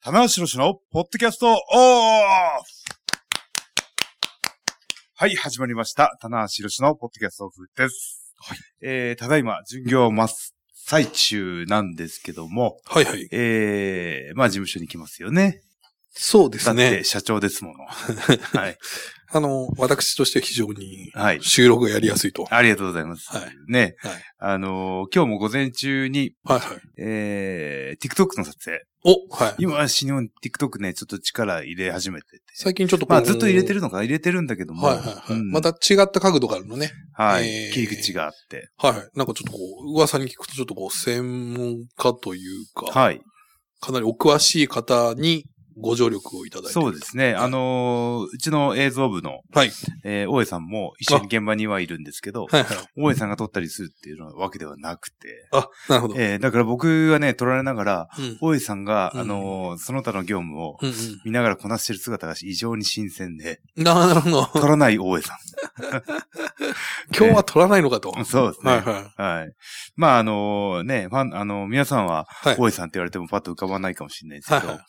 棚橋宏のポッドキャストオフ。はい、始まりました。棚橋宏のポッドキャストオフです。 はい。 ただいま、巡業真っ最中なんですけども。 はいはい。 まあ、事務所に来ますよね。 そうですね。 だって社長ですもの。はい。 私としては非常に、 はい。 収録がやりやすいと。 ありがとうございます。 はい。 ね。 はい。 今日も午前中に、 はいはい。 TikTok の撮影。 はい。 今、新日本 TikTok ね、ちょっと力入れ始めてて。 最近ちょっとまあずっと入れてるのか入れてるんだけども。 はいはいはい。うん、また違った角度があるのね。 はい。切り口があって。 はいはい。なんかちょっと噂に聞くとちょっと専門家というか。 はい。 かなりお詳しい方にご助力をいただいて。 そうですね。はい、うちの映像部の、はい。大江さんも一緒に現場にはいるんですけど、はいはい。大江さんが撮ったりするっていうのはわけではなくて。 あ、なるほど。 だから僕がね、撮られながら、大江さんが、その他の業務を見ながらこなしてる姿が非常に新鮮で。 なるほど。 撮らない大江さん。 今日は撮らないのかと。 そうですね。 はいはい。 はい。まあね、皆さんは、大江さんって言われてもパッと浮かばないかもしれないですけど、はいはい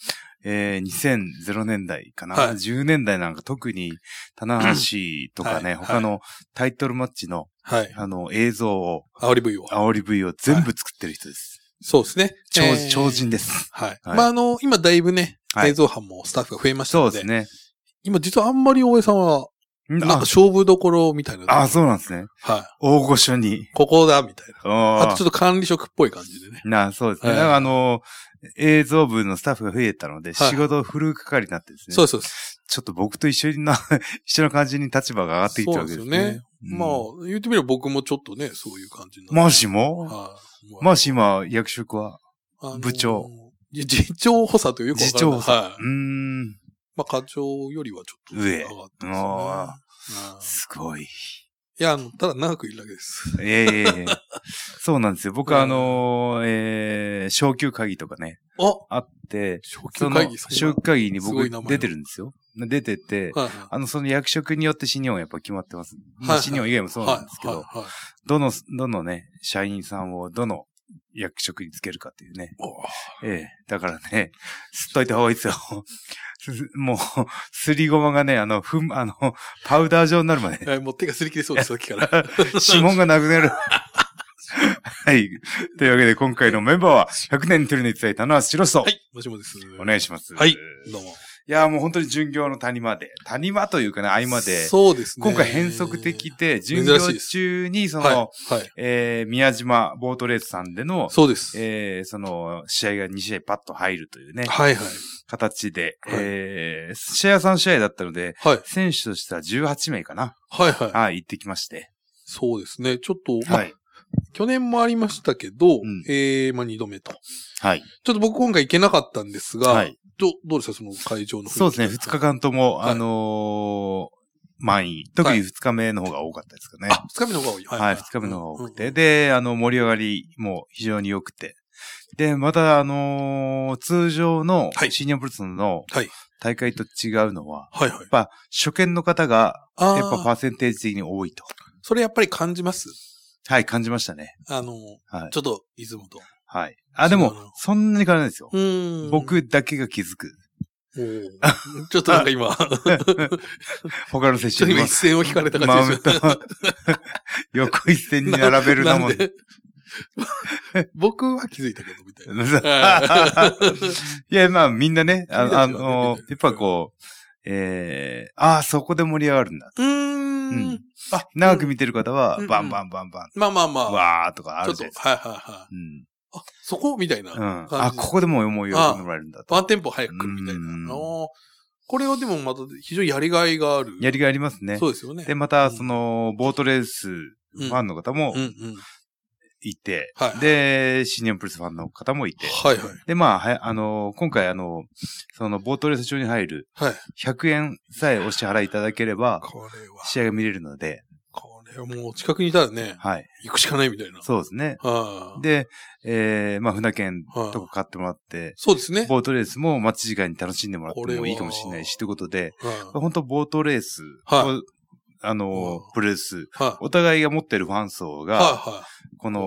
2000年代かな、はい、10年代なんか特に、棚橋とかね、はい、他のタイトルマッチの、はい、映像を、煽り V を全部作ってる人です。 はい、そうですね。 超人です。 はい。はい、まあ今だいぶね、映像班もスタッフが増えましたので、そうですね。今実はあんまり大江さんは、なんか勝負どころみたいな。 あ、そうなんですね。はい。大御所に。 ここだ、みたいな。あとちょっと管理職っぽい感じでね。 そうですね。映像部のスタッフが増えたので、仕事を振る係になってですね。 そうです。 ちょっと僕と一緒の感じに立場が上がってきたわけですね。そうですよね。 まあ、言ってみれば僕もちょっとね、そういう感じになって。 マーシーもマーシー今、役職は部長。 次長補佐というか。 次長補佐。 はい。まあ、課長よりはちょっと上がってますね。 すごい。 いや、ただ長くいるだけです。 そうなんですよ。僕は昇級会議とかね。あって、昇級会議に僕出てるんですよ。出てて、その役職によって新日本はやっぱ決まってます。新日本以外もそうなんですけど、どのね、社員さんをどの役職につけるかっていうね。だからね、吸っといた方がいいですよ。もう、すりごまがね、パウダー状になるまで。 もう手がすり切れそうです、さっきから。 指紋がなくなる。はい。というわけで、今回のメンバーは、100年に一人の一代、棚橋宏と。 はい、もしもです。 お願いします。 はい、どうも。 いや、もう本当に巡業の谷間というかね、合間で。 そうですね。 今回変則的で、巡業中に、宮島ボートレースさんでの、 そうです。 試合が2試合パッと入るというね。 はいはい。 形で、試合は3試合だったので、選手としては18名かな。 はいはい。 はい、行ってきまして。 そうですね。ちょっと、はい。去年もありましたけど、2度目と。はい。ちょっと僕今回行けなかったんですが、はい。どうですかその会場の雰囲気。 そうですね。2日間とも、満員。特に2日目の方が多かったですかね。 あ、2日目の方が多い。 はい、2日目の方が多くて。で、盛り上がりも非常に良くて。で、また、通常の新日本プロレスの大会と違うのは、やっぱ初見の方が、やっぱパーセンテージ的に多いと。 それやっぱり感じます？ はい、感じましたね。 ちょっと、いつもと。 はい。でも、そんなに変わらないですよ。僕だけが気づく。 ちょっとなんか今、 他の選手に。 今一線を引かれた感じですよ。 横一線に並べるなもん。 僕は気づいたけど、みたいな。 いや、まあみんなね、やっぱこう、そこで盛り上がるんだ。長く見てる方は、バンバン。 まあ。 わーとかあるじゃないですか。 はい。そこみたいな。 ここでも思いをもらえるんだと。 ワンテンポ早く来るみたいな。これはでもまた非常にやりがいがある。 やりがいありますね。 そうですよね。 で、また、ボートレースファンの方も、いて、で、新日本プロレスファンの方もいて、で、まあ、今回そのボートレース場に入る、100円さえお支払いいただければ、試合が見れるので、 これはもう近くにいたらね、行くしかないみたいな。 そうですね。で、まあ、船券とか買ってもらって、 そうですね。 ボートレースも待ち時間に楽しんでもらってもいいかもしれないし、ということで、本当ボートレースプロレス、お互いが持ってるファン層が、この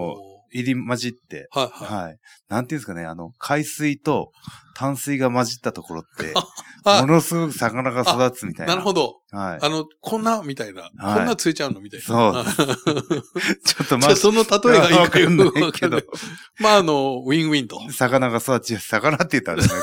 入り混じって、はい。なんていうんですかね、海水と淡水が混じったところって、ものすごく魚が育つみたいな。 なるほど。 はい。 こんなみたいな。こんなついちゃうのみたいな。 そう。ちょっとまあ。 その例えがいいかよくわかんないけど。まあ、ウィンウィンと。 魚が育ち、魚って言ったらですね。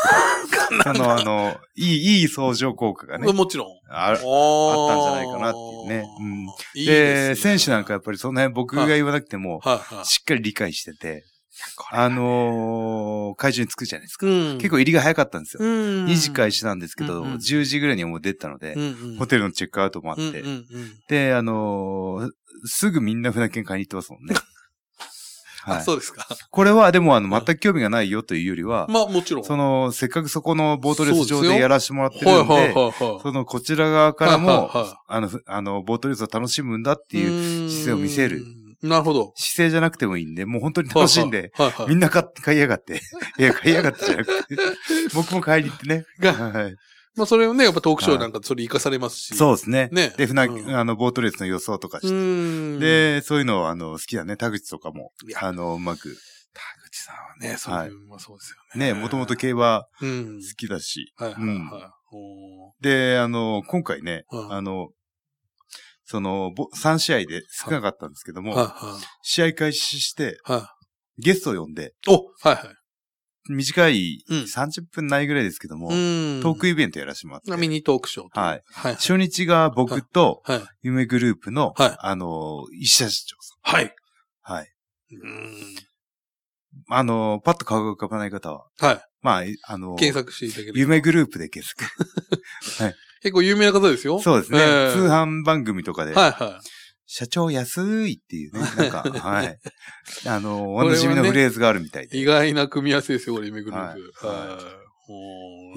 いい相乗効果がね。 もちろん。 あったんじゃないかなっていうね。うん。で、選手なんかやっぱりその辺僕が言わなくても、しっかり理解してて、会場に着くじゃないですか。結構入りが早かったんですよ。2時開始なんですけど、10時ぐらいにはもう出たので、ホテルのチェックアウトもあって、で、すぐみんな船券買いに行ってますもんね。 はい、そうですか。 これはでも全く興味がないよというよりは、 まあもちろん。 せっかくそこのボートレース場でやらせてもらってるんで、こちら側からも、ボートレースを楽しむんだっていう姿勢を見せる。 なるほど。 姿勢じゃなくてもいいんで、もう本当に楽しんで、みんな買いやがって。いや、買いやがってじゃなくて、僕も買いに行ってね。はい。 まあそれをね、やっぱトークショーなんかそれ活かされますし。 そうですね。ね。で、ボートレースの予想とかして。で、そういうの好きだね。田口とかも、うまく。 田口さんはね、そうですよね。 ね、もともと競馬好きだし。で、今回ね、3試合で少なかったんですけども、試合開始して、ゲストを呼んで、短い30分ないぐらいですけども、トークイベントやらせてもらって。 ミニトークショー。 はい。初日が僕と、夢グループの、石田社長さん。はい。はい。パッと顔が浮かばない方は、はい。まあ、 検索していただける。 夢グループで検索。 はい。結構有名な方ですよ。 そうですね。通販番組とかで。はいはい。社長安いっていうね。なんか、はい。おなじみのフレーズがあるみたいで。 意外な組み合わせですよ、これ、夢グループ。はい。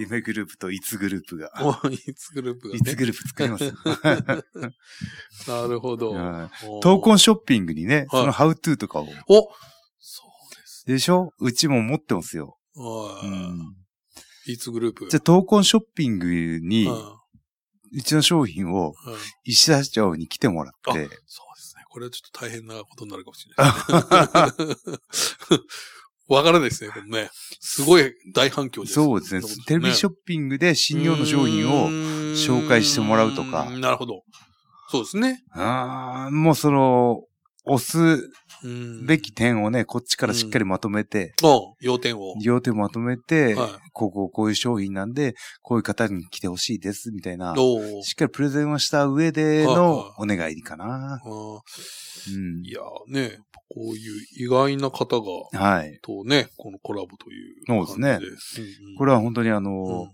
夢グループといつグループが。 いつグループが。 いつグループ作ります。 なるほど。 闘魂ショッピングにね、そのハウトゥーとかを。 そうです。 でしょ？うちも持ってますよ。 いつグループ。 じゃあ、闘魂ショッピングに、うちの商品を石田社長に来てもらって。そうですね。これはちょっと大変なことになるかもしれないですね。わからないですね、これね。すごい大反響です。 そうですね。テレビショッピングで新日本の商品を紹介してもらうとか。 なるほど。そうですね。 もう押すべき点をね、こっちからしっかりまとめて。 要点をまとめて、こういう商品なんで、こういう方に来てほしいです、みたいな。しっかりプレゼンをした上でのお願いかな。 いやね、こういう意外な方が、とね、このコラボという感じで。 そうですね。これは本当に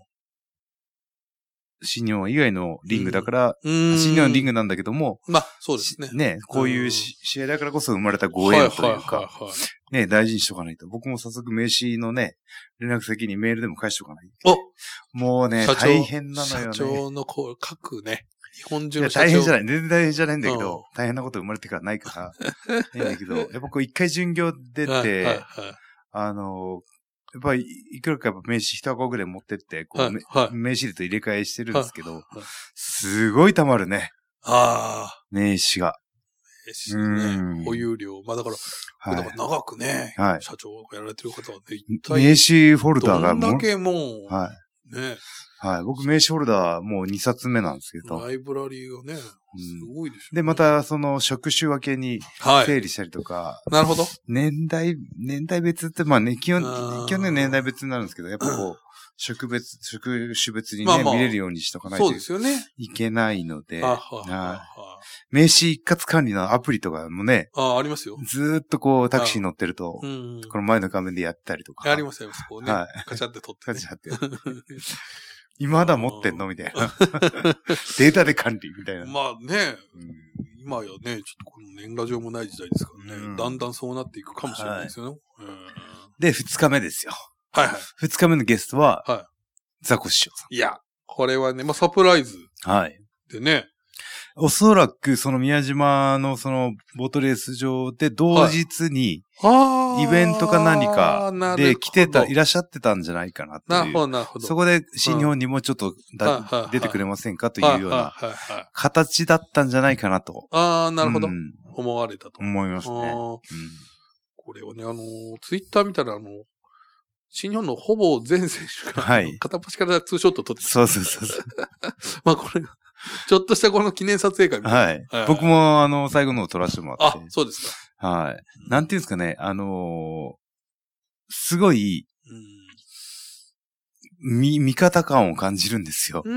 新日本以外のリングだから、新日本リングなんだけども、 まあ、そうですね。 ね、こういう試合だからこそ生まれたご縁というか、ね、大事にしとかないと。僕も早速名刺のね、連絡先にメールでも返しとかないと。もうね、大変なのよね。 社長の各ね、日本中の社長。 大変じゃない。全然大変じゃないんだけど、大変なこと生まれてからないから、いいんだけど、やっぱこう一回巡業出て、やっぱり、いくらかやっぱ名刺一箱ぐらい持ってって、こう、名刺入れと入れ替えしてるんですけど、すごい溜まるね。名刺が。 名刺ね。保有量。まあだから、長くね、社長がやられてる方はね、一体。名刺フォルダーがどんだけもう、ね。 はい。僕名刺ホルダーもう2冊目なんですけど。 ライブラリーがね、すごいでしょ、 で、また職種分けに整理したりとか。 なるほど。 年代別って、まあね、基本年代別になるんですけど、やっぱこう、職種別にね、見れるようにしとかないといけないので。名刺一括管理のアプリとかもね。 ありますよ。 ずーっとこう、タクシー乗ってると、この前の画面でやったりとか。 ありますよ、こうね。カチャって撮って。カチャって。 今まだ持ってんのみたいな。データで管理みたいな。 まあね、今やね、ちょっとこの年賀状もない時代ですからね、だんだんそうなっていくかもしれないですよね。 で、2日目ですよ。 はいはい。 2日目のゲストは、ザコシショウさん。 いや、これはね、まあサプライズ。でね。 おそらくその宮島のボートレース場で同日に、イベントか何かでいらっしゃってたんじゃないかなという。 なるほど、なるほど。 そこで新日本にもちょっと出てくれませんかというような形だったんじゃないかなと。 なるほど。思われたと。 思いますね。 これをね、ツイッター見たら新日本のほぼ全選手が、片っ端からツーショット撮ってそう。 まあこれ、ちょっとしたこの記念撮影会みたいな。 僕も最後のを撮らせてもらって。 そうですか。はい。なんていうんですかね、すごい、味方感を感じるんですよ。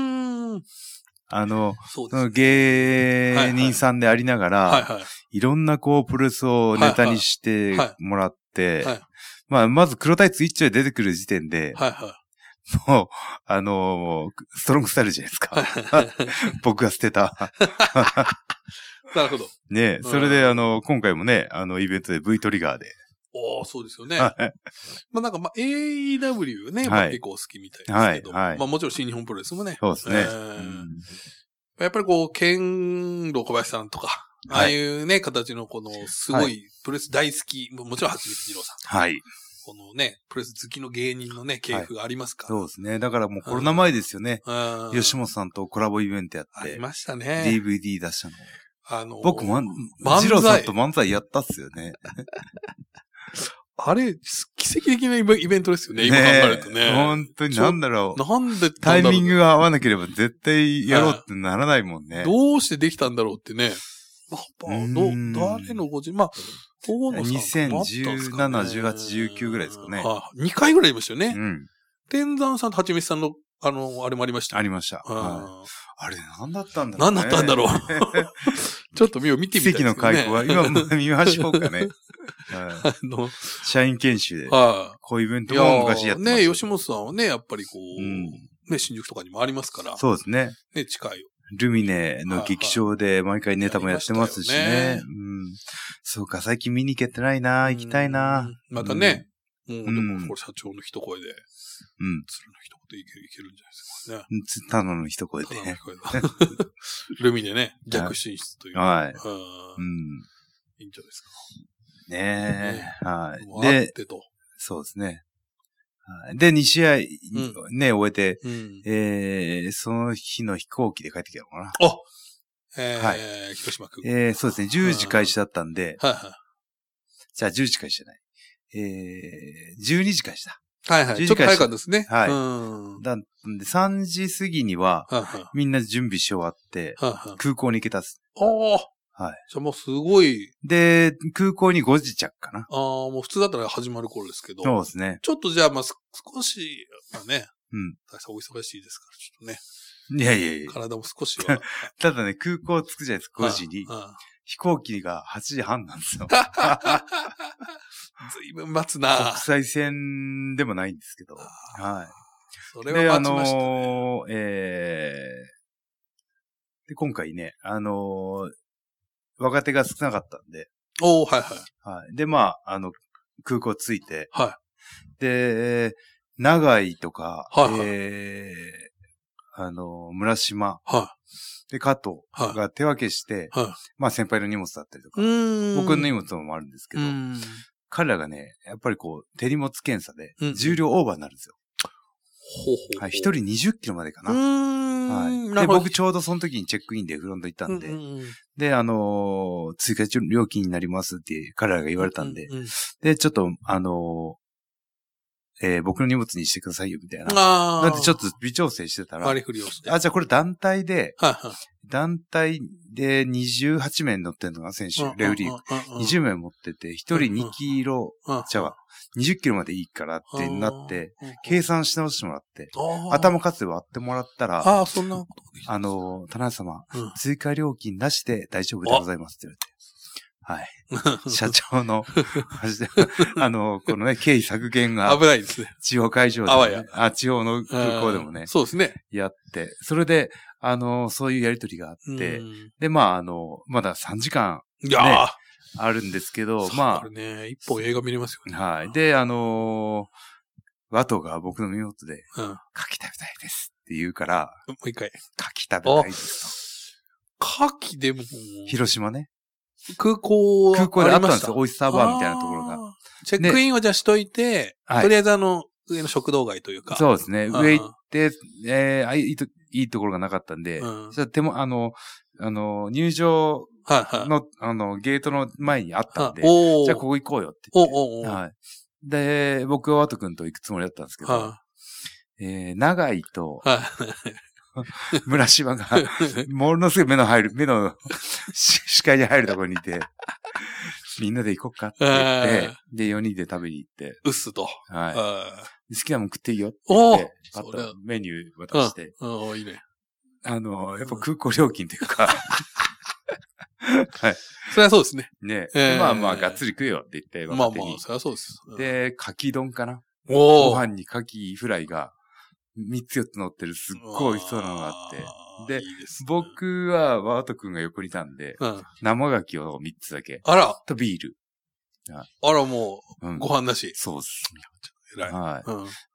その芸人さんでありながら、いろんなプロレスをネタにしてもらって、まず黒タイツ一丁で出てくる時点で、もう、ストロングスタイルじゃないですか。僕が捨てた。 なるほど。 ね、それで今回もね、イベントで V トリガーで。 そうですよね。AEW ね、結構好きみたいですけど。もちろん新日本プロレスもね。 そうですね。 やっぱり剣道小林さんとか、ああいうね、形のすごい、プロレス大好き、もちろん橋口二郎さん。はい。このね、プロレス好きの芸人のね、系譜がありますから。 そうですね。だからもうコロナ前ですよね。吉本さんとコラボイベントやって。 ありましたね。 DVD 出したの。僕も、二郎さんと漫才やったっすよね。 あれ、奇跡的なイベントですよね、今考えるとね。 本当になんだろう。 なんでタイミングが合わなければ絶対やろうってならないもんね。 どうしてできたんだろうってね。誰のご自身、大野さん。 2017、18、19ぐらいですかね。 2回ぐらいいましたよね。天山さんとはちみつさんの、あれもありました。 ありました。あれ、何だったんだろうね。何だったんだろう。ちょっと見てみたいですね。 奇跡の開口は、今見ましょうかね。社員研修で。こういうイベントも昔やってました。 ね、吉本さんはね、やっぱりね、新宿とかにもありますから。 そうですね。 ね、近い。 ルミネの劇場で毎回ネタもやってますしね。そうか、最近見に行けてないな、行きたいな。 またね、もうでも、これ社長の一声で、鶴の一言でいけるんじゃないですかね。 ただの一声でね。 ルミネね、逆進出という。 はい。 いいんじゃないですか。 ねえ。はい。 で、 そうですね。で、2試合ね、終えて、その日の飛行機で帰ってきたのかな。 広島空港。そうですね、10時開始だったんで、じゃあ10時開始じゃない。12時開始だ。 はいはい。ちょっと早かったですね。 はい。なんで、3時過ぎには、みんな準備し終わって、空港に行けたっす。はい。 じゃあもうすごい。 で、空港に5時着かな。 もう普通だったら始まる頃ですけど。 そうですね。 ちょっとじゃあ少し、ね。大したお忙しいですから、ちょっとね。 いや。 体も少しは。 ただね、空港着くじゃないですか、5時に。飛行機が8時半なんですよ。 ずいぶん待つな。 国際線でもないんですけど。はい。 それは待ちましたね。 で、今回ね、若手が少なかったんで。はい。で、空港着いて。で、長井とか、村島。で、加藤が手分けして、先輩の荷物だったりとか、僕の荷物もあるんですけど、彼らがね、やっぱり手荷物検査で、重量オーバーになるんですよ。はい、一人20キロまでかな。はい。で、僕ちょうどその時にチェックインでフロント行ったんで、で、追加料金になりますって彼らが言われたんで、で、ちょっと、僕の荷物にしてくださいよ、みたいな。なんでちょっと微調整してたら、 割り振りをして。 じゃあこれ団体で28名乗ってんのが選手、レフリー。20名持ってて、1人2キロ、20キロまでいいからってなって、計算し直してもらって、頭数で割ってもらったら、 そんなこと田中様、追加料金なしで大丈夫でございますって言われて。はい。社長の、このね、経費削減が、 危ないですね。 地方会場で、ね、地方の空港でもね、 そうですね。 やって、それで、そういうやりとりがあって、で、まだ3時間、ね、あるんですけど、 これね、一本映画見れますよね。 はい。で、ワトが僕の身元で、牡蠣食べたいですって言うから、 もう一回。 牡蠣食べたいですと。牡蠣でも、 広島ね。 空港であったんですよ。オイスターバーみたいなところが。 チェックインをじゃあしといて、とりあえず上の食堂街というか。 そうですね。上行って、いいところがなかったんで、じゃあ入場ゲートの前にあったんで、じゃあここ行こうよって言って。はい。で、僕はワト君と行くつもりだったんですけど、長井と、村島が、ものすごい目の視界に入るところにいて、みんなで行こっかって言って、で、4人で食べに行って。 うっすと。 はい。好きなもん食っていいよって言って、パッとメニュー渡して。 いいね。 やっぱ空港料金っていうか、 はい。それはそうですね。 ね。まあ、がっつり食えよって言って、 まあ、それはそうです。 で、牡蠣丼かな。ご飯に牡蠣フライが3つ4つ乗ってるすっごい美味しそうなのがあって。で、僕はワート君が横にいたんで、生牡蠣を3つだけ。とビール。 もう、ご飯なし。 そうです。 偉い。 はい。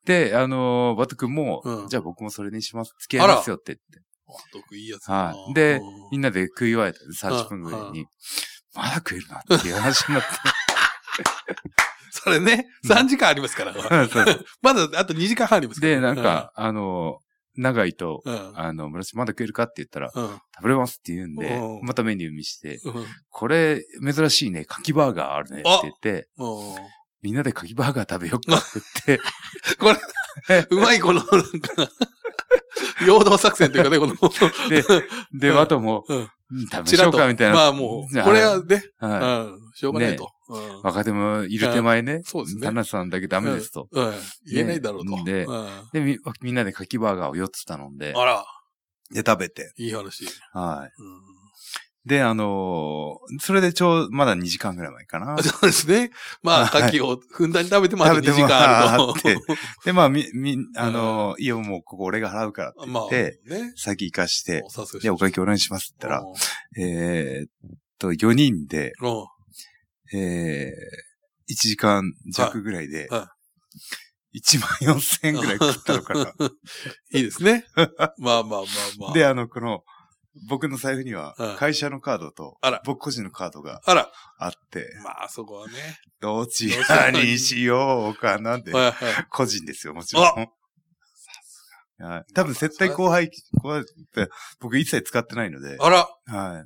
で、ワート君も、じゃあ僕もそれにします。付き合いますよって言って。 いいやつだな。 はい。で、みんなで食い終えた30分ぐらいに、まだ食えるなっていう話になって。 それね、3時間ありますから。まだあと2時間半ありますから。 で、なんか、長井と、村島まだ食えるかって言ったら、食べれますって言うんで、またメニュー見して、これ珍しいね、牡蠣バーガーあるねって言って、みんなで牡蠣バーガー食べよっかって言って。 これ、うまいこの、なんか、陽動作戦というかね、この。 で、あとも、食べましょうかみたいな。 まあもう、これはね、しょうがないと。 若手もいる手前ね。そうですね。田中さんだけダメですと。 言えないだろうと。 で、みんなで牡蠣バーガーを4つ頼んで。で、食べて。 いい話。 はい。で、それでまだ2時間ぐらい前かな。 そうですね。まあ、牡蠣をふんだんに食べてまだ2時間あると。 で、まあ、いいよ、もうここ俺が払うからって言って、先行かして、で、お会計お願いしますって言ったら、4人で、1時間弱ぐらいで、14,000円ぐらい食ったのかな。 いいですね。まあ。 で、この、僕の財布には、会社のカードと、僕個人のカードがあって、 まあ、そこはね。 どちらにしようかなって、個人ですよ、もちろん。多分、接待後輩って、僕一切使ってないので。はい。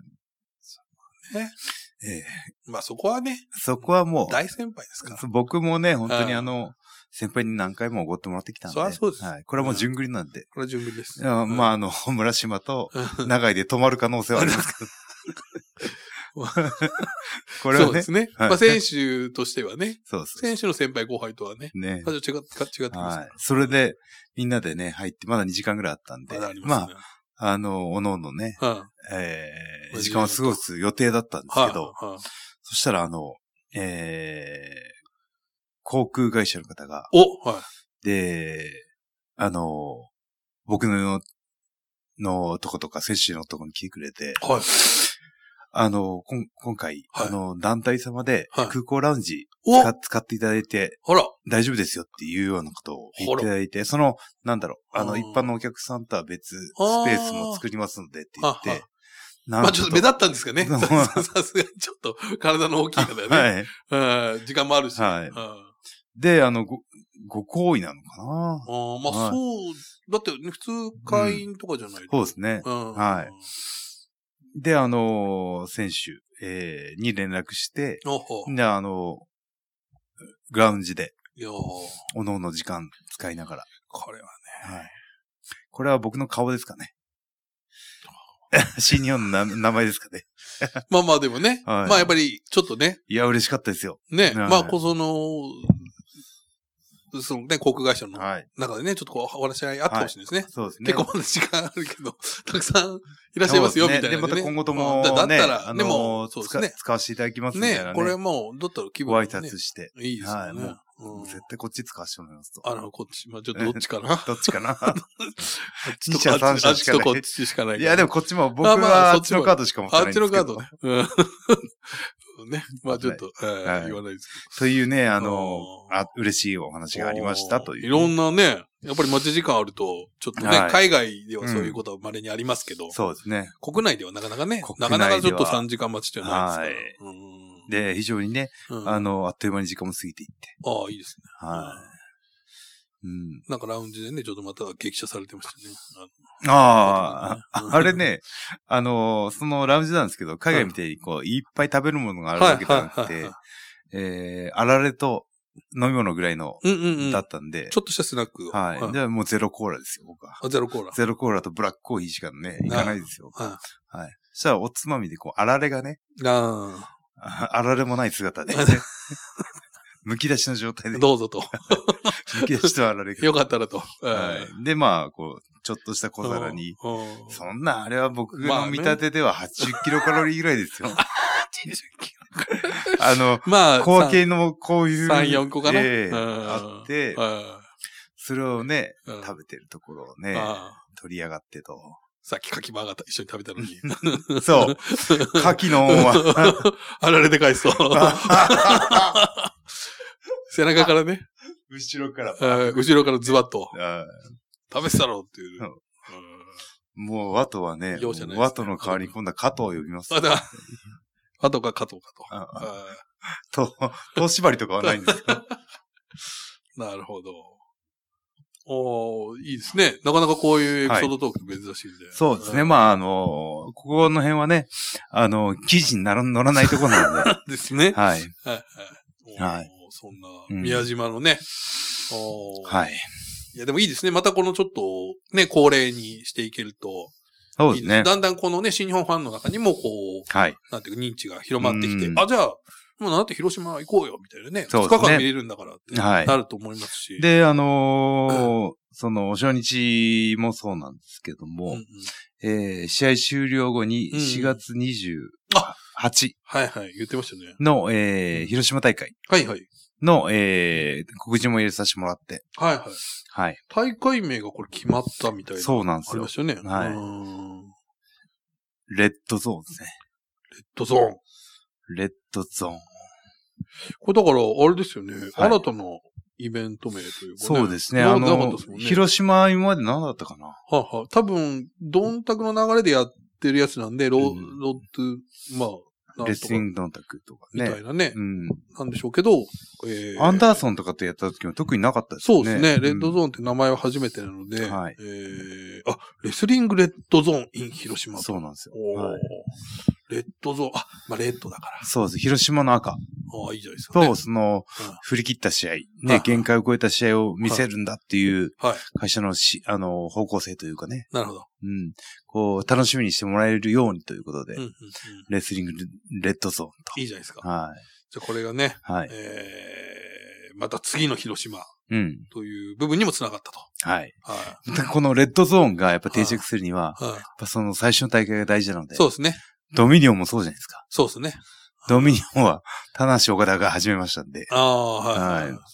ね。まあ、そこはね。 そこはもう。 大先輩ですから。 僕もね、本当に先輩に何回もおごってもらってきたんで。 そうです。 はい。これはもう順繰りなんで。 これは順繰りです。 まあ、村島と長井で泊まる可能性はありますけど。これはね。 そうですね。まあ、選手としてはね。 そうです。 選手の先輩後輩とはね。 ね。 違ってます。 それで、みんなでね、入って、まだ2時間ぐらいあったんで。まあ、おのおのね、時間を過ごす予定だったんですけど、そしたら航空会社の方が、で、僕のとことか、選手のとこに来てくれて、今回、団体様で空港ラウンジ使っていただいて、大丈夫ですよっていうようなことを言っていただいて、一般のお客さんとは別スペースも作りますのでって言って、 まあちょっと目立ったんですかね。さすがにちょっと体の大きい方ね。はい。時間もあるし。 はい。で、ご好意なのかな。 まあそう、だって普通会員とかじゃないそうですね。はい。で、選手、に連絡して、で、グラウンジで、おのおの時間使いながら。 これはね。はい。 これは僕の顔ですかね。新日本の名前ですかね。 まあでもね。まあやっぱり、ちょっとね。 いや、嬉しかったですよ。 ね。まあ、そのね、航空会社の中でね、ちょっとお話し合いあってほしいですね。 そうですね。 結構まだ時間あるけど、たくさんいらっしゃいますよ、みたいな。 で、また今後とも、 だったら、でも、そうですね。 使わせていただきますみたいなね。 これもう、だったら気分ご挨拶して。 いいですよね。 絶対こっち使わせてもらいますと。 こっち、まあちょっとどっちかな。 どっちかな。 2社3社しかない。こっちしかない。 いや、でもこっちも、僕はあっちのカードしか持ってないんですけど。 あっちのカードね。ね。まあちょっと、言わないですけど。 というね、嬉しいお話がありましたという。 いろんなね、やっぱり待ち時間あると、ちょっとね、海外ではそういうことは稀にありますけど。 そうですね。 国内ではなかなかね、なかなかちょっと3時間待ちってないですから。 で、非常にね、あっという間に時間も過ぎていって。 いいですね。 はい。 なんかラウンジでね、ちょっとまた激写されてましたね。 ああ、あれね、そのラウンジなんですけど、海外みたいにこう、いっぱい食べるものがあるわけじゃなくて、あられと飲み物ぐらいの、だったんで。 ちょっとしたスナック。 はい。じゃあもうゼロコーラですよ、僕は。 ゼロコーラ。 ゼロコーラとブラックコーヒーしかね、いかないですよ。はい。はい。そしたらおつまみでこう、あられがね。あられもない姿で、ね。剥き出しの状態で。 どうぞと。 剥き出しとあられが。 よかったらと。 はい。で、まあ、こう、ちょっとした小皿に。そんな、あれは僕の見立てでは80キロカロリーぐらいですよ。80キロ。まあ、小分けのこういう。 3、4個かな。 あって、それをね、食べてるところをね、取り上がってと。 さっき牡蠣も上がった、一緒に食べたのに。 そう。牡蠣の恩は。 あられで返すと。背中からね。 後ろから。 後ろからズバッと。食べてたろっていう。 もう、ワトはね、ワトの代わりに今度は加藤を呼びます。 ワトか加藤かと。と縛りとかはないんですか？ なるほど。いいですね。なかなかこういうエピソードトーク珍しいんで。 そうですね。まあ、ここの辺はね、記事に載らないところなんで。 ですね。 はい。 はい。そんな、宮島のね。 はい。 いや、でもいいですね。またこのちょっと、ね、恒例にしていけると。 そうですね。 だんだんこのね、新日本ファンの中にもこう、はい。なんていうか認知が広まってきて、じゃあ、もうなんて広島行こうよ、みたいなね。2日間見れるんだからってなると思いますし。 で、その、初日もそうなんですけども、試合終了後に4月28。 はいはい、言ってましたね。 の、広島大会。 はいはい。 の、告知も入れさせてもらって。 はいはい。はい。大会名がこれ決まったみたいな。 そうなんですよ。 ありましたよね。 はい。レッドゾーンですね。 レッドゾーン。 レッドゾーン。 これだから、あれですよね。新たなイベント名というかね。 そうですね。広島今まで何だったかな。 は多分、ドンタクの流れでやってるやつなんで、ロッド、まあ、 レスリングドンタクとかね。 みたいなね。なんでしょうけど、 アンダーソンとかとやった時も特になかったですね。 そうですね。レッドゾーンって名前は初めてなので、はい。レスリングレッドゾーン in 広島。 そうなんですよ。 はい。レッドゾーン、まあ、レッドだから。 そうです。広島の赤。 いいじゃないですか、ね。 と、振り切った試合、ね、限界を超えた試合を見せるんだっていう、会社の方向性というかね。 なるほど。 こう、楽しみにしてもらえるようにということで、レスリングレッドゾーンと。 いいじゃないですか。 はい。 じゃあこれがね、はい。また次の広島。という部分にもつながったと。 はい。はい。このレッドゾーンがやっぱ定着するには、やっぱその最初の大会が大事なので。 そうですね。 ドミニオンもそうじゃないですか。 そうですね。 ドミニオンは、田無岡田が始めましたんで。 はい。いや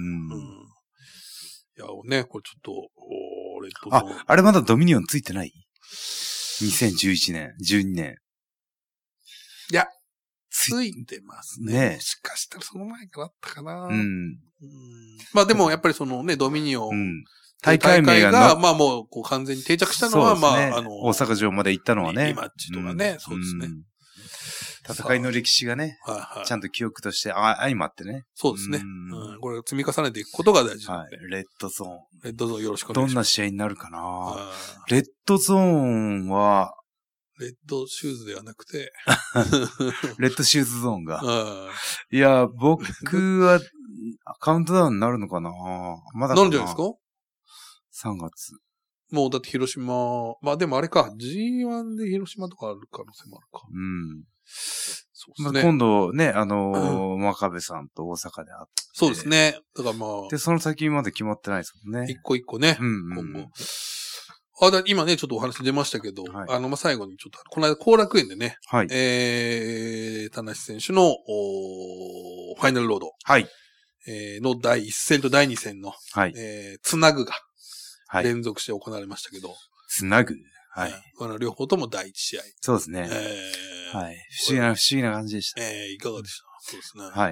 ね、これちょっと、レッドゾーン。 あれまだドミニオンついてない ?2011 年、12年。 いや、ついてますね。もしかしたらその前からあったかな。まあでもやっぱりそのね、ドミニオン。大会名が、まあもう、こう完全に定着したのは、まあ、 大阪城まで行ったのはね。 リマッチとかね、そうですね。 戦いの歴史がね、ちゃんと記憶として相まってね。 そうですね。これを積み重ねていくことが大事なんで。 レッドゾーン。 レッドゾーンよろしくお願いします。 どんな試合になるかな。レッドゾーンは、 レッドシューズではなくて、 レッドシューズゾーンが。いや、僕は、カウントダウンになるのかな。まだかな。 なんじゃないですか ？3月。 もうだって広島、まあでもあれか、G1 で広島とかある可能性もあるか。そうですね。 今度ね、真壁さんと大阪で会って。 そうですね。だからまあ。 で、その先まで決まってないですもんね。 一個一個ね。今後。今ね、ちょっとお話出ましたけど、まあ、最後にちょっと、この間後楽園でね、はい。田無選手の、ファイナルロード。はい。の第1戦と第2戦の、はい。つなぐが、はい。連続して行われましたけど。 つなぐ。はい。 この両方とも第1試合。 そうですね。はい。不思議な感じでした。 いかがでした？そうですね。 はい。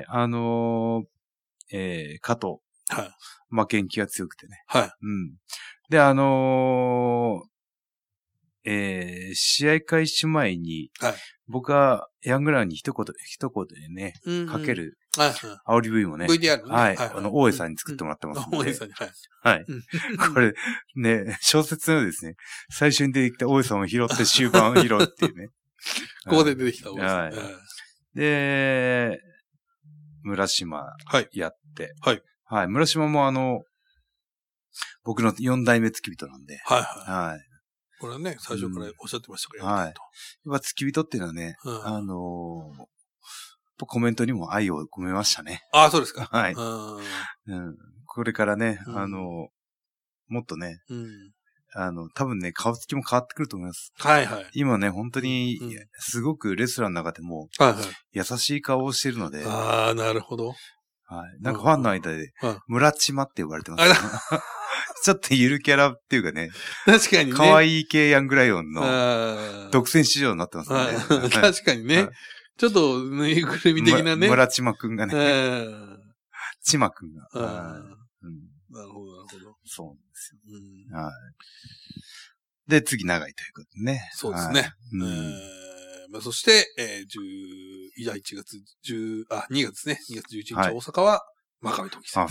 加藤。はい。負けん気が強くてね。はい。で、 試合開始前に、 はい、 僕はヤングランに一言でね、かける、煽り V もね、 VTR ね。 はい。大江さんに作ってもらってますので。 大江さんに、はい。 はい。これ、ね、小説のですね、最初に出てきた大江さんを拾って終盤を拾うっていうね。 ここで出てきた大江さん。 はい。で、村島やって、 はい。 はい。村島も僕の4代目付き人なんで。 はいはい。 はい。 これはね、最初からおっしゃってましたから、 はい。やっぱ付き人っていうのはね、コメントにも愛を込めましたね。 ああ、そうですか。 はい。これからね、もっとね、多分ね、顔つきも変わってくると思います。 はいはい。 今ね、本当に、すごくレスラーの中でも、優しい顔をしてるので。 ああ、なるほど。 はい。なんかファンの間で、村島って呼ばれてます。ちょっとゆるキャラっていうかね。 確かにね。 可愛い系ヤングライオンの独占市場になってますね。 確かにね。ちょっとぬいぐるみ的なね。 村島くんがね。ちまくんが。 なるほど、なるほど。 そうなんですよ。はい。で、次長いということでね。 そうですね。そして、1月2月ね。2月11日、大阪は、真壁時さん。はい。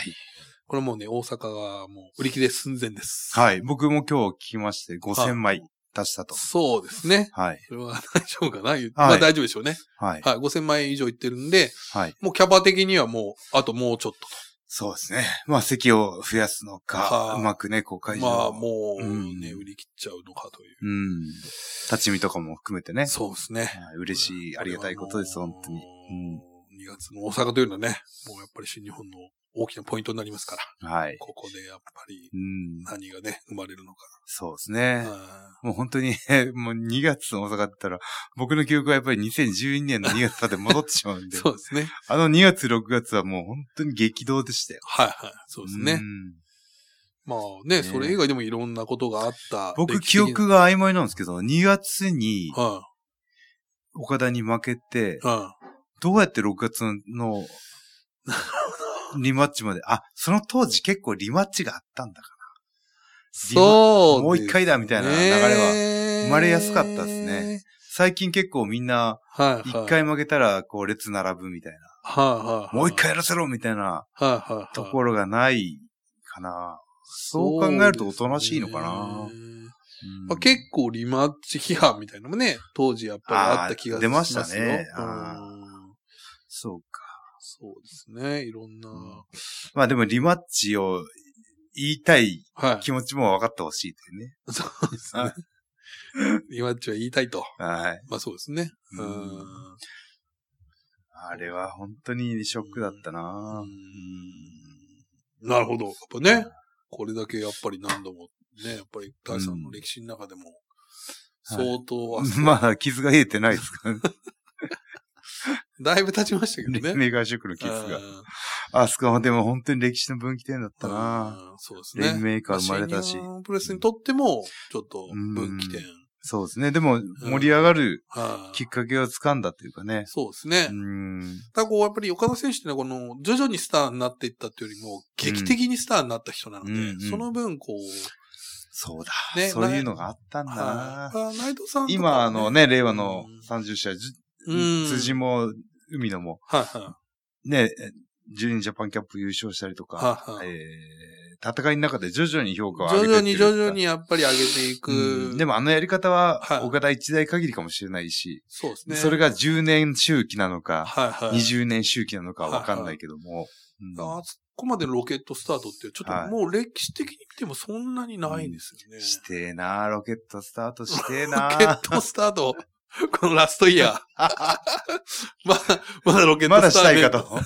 これもうね、大阪がもう売り切れ寸前です。 はい。僕も今日聞きまして、5000枚出したと。 そうですね。 はい。 それは大丈夫かな、まあ大丈夫でしょうね。はい。はい。5000枚以上いってるんで、はい。もうキャパ的にはもう、あともうちょっとと。 そうですね。まあ席を増やすのか、うまくね、会場。 まあもうね、売り切っちゃうのかという。 立ち見とかも含めてね。 そうですね。 嬉しい、ありがたいことです、本当に。 2月の大阪というのはね、もうやっぱり新日本の大きなポイントになりますから。 はい。 ここでやっぱり、何がね、生まれるのか。 そうですね。もう本当に、もう2月の大阪だったら、僕の記憶はやっぱり2012年の2月まで戻ってしまうんで。 そうですね。 2月、6月はもう本当に激動でしたよ。 はいはい。そうですね。まあね、それ以外でもいろんなことがあった。 僕記憶が曖昧なんですけど、2月に、岡田に負けて、どうやって6月のリマッチまで、その当時結構リマッチがあったんだから。 そう。 もう一回だみたいな流れは生まれやすかったですね。最近結構みんな、一回負けたらこう列並ぶみたいな。もう一回やらせろみたいなところがないかな。そう考えるとおとなしいのかな。 結構リマッチ批判みたいなのもね、当時やっぱりあった気がしますよ。 出ましたね。そうか。 そうですね。いろんな。 まあでもリマッチを言いたい気持ちも分かってほしいというね。 そうですね。リマッチは言いたいと。 はい。 まあそうですね。 あれは本当にショックだったな。 なるほど。やっぱね、これだけやっぱり何度もね、やっぱり第三の歴史の中でも相当は、 まあ傷が癒えてないですからね。 だいぶ経ちましたけどね。 メガショックの傷が。あそこはでも本当に歴史の分岐点だったな。 そうですね。 レインメーカー生まれたし。 新日本プロレスにとっても、ちょっと分岐点。 そうですね。でも、盛り上がるきっかけを掴んだというかね。 そうですね。ただこう、やっぱり岡田選手っていうのは、この、徐々にスターになっていったっていうよりも、劇的にスターになった人なので、その分、こう、 そうだ。ね、そういうのがあったんだな。 内藤さんとか、 今令和の30社、辻も、海野も、ね、ジュニアジャパンキャップ優勝したりとか、戦いの中で徐々に評価を上げていく。 徐々にやっぱり上げていく。 でもやり方は、岡田一代限りかもしれないし、 そうですね。 それが10年周期なのか、20年周期なのかわかんないけども。 あそこまでのロケットスタートって、ちょっともう歴史的に見てもそんなにないんですよね。 してえなロケットスタートしてえなロケットスタート。このラストイヤー。まだロケットスタート。 まだしたいかと。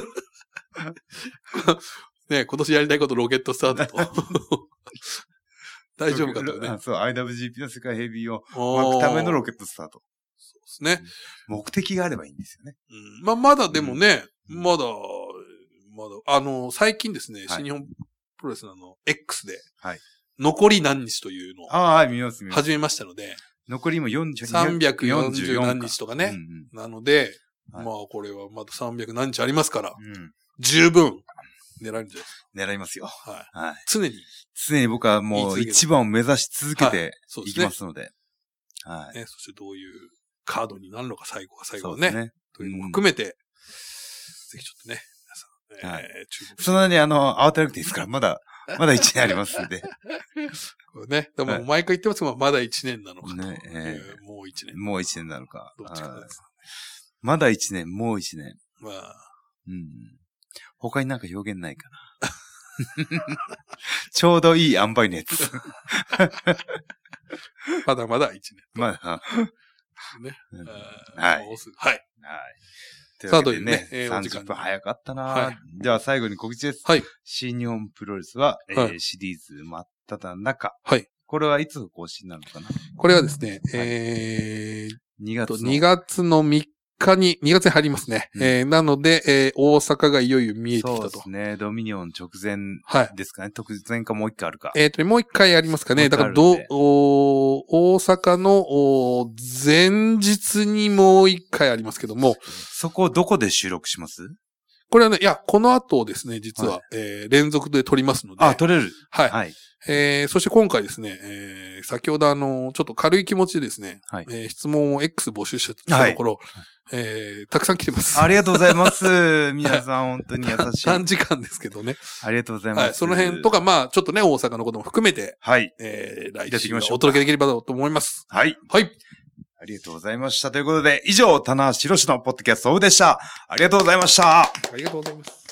ね、今年やりたいことロケットスタートと。大丈夫かとね。 そう、IWGP の世界ヘビーを巻くためのロケットスタート。 そうですね。 目的があればいいんですよね。 まだでもね、まだ、最近ですね、新日本プロレスのX で、残り何日というのを、 見ます。 始めましたので、 残りも 340何日とかね。なので、まあこれはまだ300何日ありますから、十分狙えるんじゃないですか。 狙いますよ。 常に僕はもう一番を目指し続けていきますので。 はい。そしてどういうカードになるのか、最後はね。というのも含めて、ぜひちょっとね、皆さん、注目して。 そんなに慌てなくていいですから、まだ1年ありますんで。 これね。でも毎回言ってますけど、まだ1年なのかと。もう1年。 もう1年なのか。 どっちかです。 まだ1年、もう1年。 まあ。 他になんか表現ないかな。ちょうどいい塩梅のやつ。 まだまだ1年。 まだ。 ね。 はい。 はい。 さあ、というね、30分早かったな。では最後に告知です。 はい。 新日本プロレスは、シリーズ真っ只中。 はい。 これはいつ更新なのかな？ これはですね、2月の3日に、2月に入りますね。なので、大阪がいよいよ見えてきたと。 そうですね。ドミニオン直前ですかね。直前かもう一回あるか。 もう一回ありますかね。だから大阪の前日にもう一回ありますけども。 そこをどこで収録します？ これはね、いや、この後ですね、実は、連続で撮りますので。 撮れる。 はい。はい。そして今回ですね、先ほどちょっと軽い気持ちでですね、はい。質問を X 募集したところ、たくさん来てます。 ありがとうございます。皆さん本当に優しい。 短時間ですけどね。 ありがとうございます。はい。 その辺とか、まあ、ちょっとね、大阪のことも含めて、 はい。 来週お届けできればと思います。 はい。 はい。 ありがとうございました。ということで、以上、棚橋宏のポッドキャストオフでした。ありがとうございました。 ありがとうございます。